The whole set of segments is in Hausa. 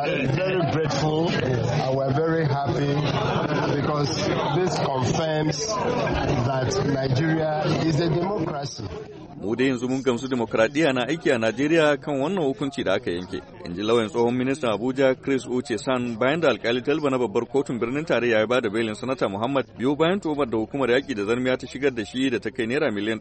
are very grateful and we're very happy because this confirms that Nigeria is a democracy. Mu dai yanzu mun gamsu demokradiyya na aiki a Najeriya kan wannan hukunci da aka yanke. In ji lauyan tsohon ministan Abuja Chris Uche San bayan da alkali Talba na babbar kotun birnin tarayya ya bada belin sanata Muhammad biyo bayan tuhumar da hukumar yaƙi da zarmiya ta shigar da shi da ta kai naira miliyan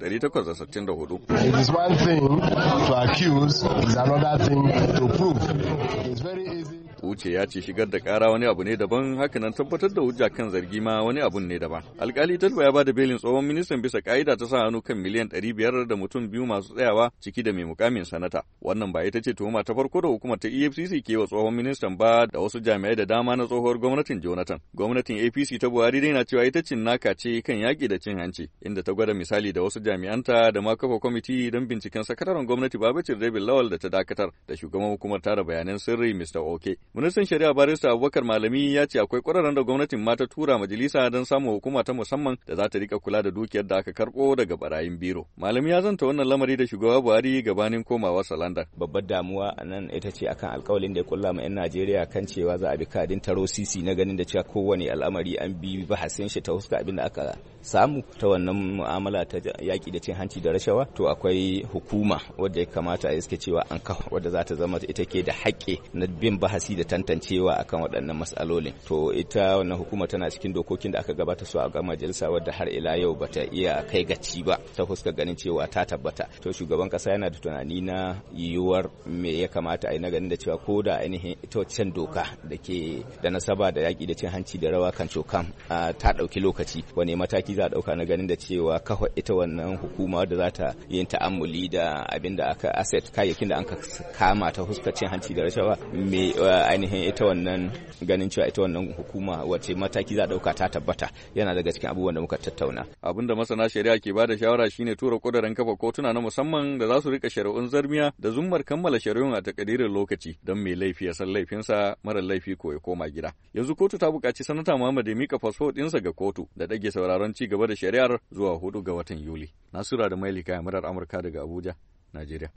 864. It is one thing to accuse, it is another thing to prove. It is very easy. Uche ya ce shigar da ƙara wani abu ne daban, hakanan tabbatar da hujja kan zargi ma wani abun ne daban. Alkali Talba ya bada belin tsohon ministan bisa ka'ida ta sa hannu kan miliyan 500 da mutum biyu masu tsayawa ciki da mai mukamin sanata. Wannan ba ita ce tuhuma ta farko da hukumar ta EFCC ke wa tsohon ministan ba da wasu jami'ai da dama na tsohuwar gwamnatin Jonathan. Gwamnatin APC ta Buhari dai na cewa ita cin naka ce kan yaƙi da cin hanci, inda ta gwada misali da wasu jami'anta da ma kafa kwamiti don binciken sakataren gwamnati Babacir David Lawal da ta dakatar da shugaban hukumar tara bayanan sirri Mr. Oke. Ministan Shari'a Barista Abubakar Malami ya ce akwai ƙwararren da gwamnatin ma ta tura majalisa don samun hukuma ta musamman da za ta rika kula da dukiyar da aka karɓo daga barayin biro. Malami ya zanta wannan lamari da shugaba Buhari gabanin komawa London. Babbar damuwa a nan ita ce akan alkawalin da ya kulla ma 'yan Najeriya kan cewa za a bi kadin taro sisi na ganin da cewa kowane al'amari an bi bahasin shi ta huska abin da aka samu ta wannan mu'amala ta yaƙi da cin hanci da rashawa. To akwai hukuma wadda ya kamata a iske cewa an kafa wadda za ta zama ita ke da haƙƙi na bin bahasi da tantancewa akan waɗannan matsalolin. To ita wannan hukuma tana cikin dokokin da aka gabata su a ga majalisa wadda har ila yau bata iya kai gaci ba ta huska ganin cewa ta tabbata. To shugaban kasa yana da tunani na yiwuwar me ya kamata a yi na ganin da cewa ko da ainihin ita waccan doka da ke da nasaba da yaƙi da cin hanci da rawa kan cokan ta ɗauki lokaci, wani mataki za a ɗauka na ganin da cewa kafa ita wannan hukuma da za ta yin ta'ammuli da abin da aka asset kayayyakin da aka kama ta huskar cin hanci da rashawa, me ainihin ita wannan ganin cewa ita wannan hukuma wace mataki za a ɗauka ta tabbata yana daga cikin abubuwan da muka tattauna. Abin da masana shari'a ke bada shawara shine tura kudirin kafa kotuna na musamman da za su rika shari'un zarmiya da zummar kammala shari'un a takadirin lokaci don mai laifi ya san laifinsa, mara laifi ko ya koma gida. Yanzu kotu ta buƙaci sanata Muhammad ya mika fasfo ɗinsa ga kotu da ɗage sauraron ci gaba da shari'ar zuwa 4 ga watan Yuli. Nasura da Mailika, murar Amurka daga Abuja, Najeriya.